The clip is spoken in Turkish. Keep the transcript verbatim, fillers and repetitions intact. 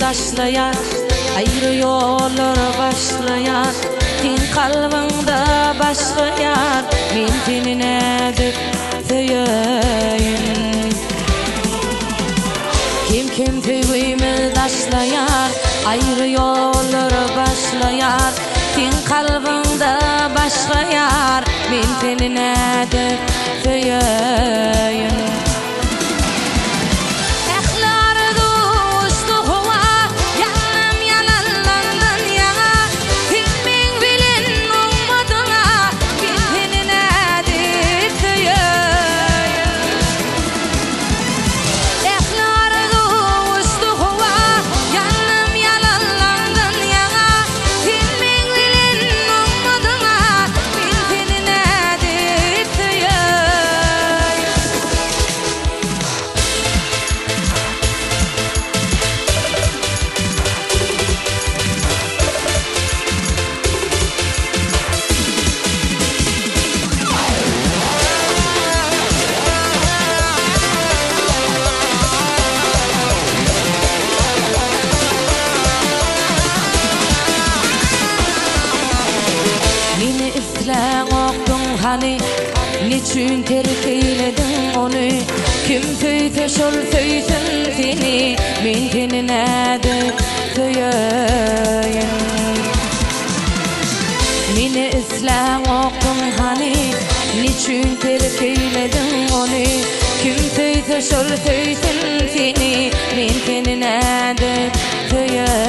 taşlayar, ayrı yollar başlayar. Tin kalbimde başka yar, men tenine döp söyeyim. Kim kim tüyümü taşlayar, ayrı yollar başlayar. Tin kalbimde başka yar, men tenine döp söyeyim. Hani niçin terk eyledin onu? Kim söyse şol söysin seni, men tenine de söyeyim. Meni islam oqdun hani, niçin terk eyledin onu? Kim söyse şol söysin seni, men tenine de söyeyim.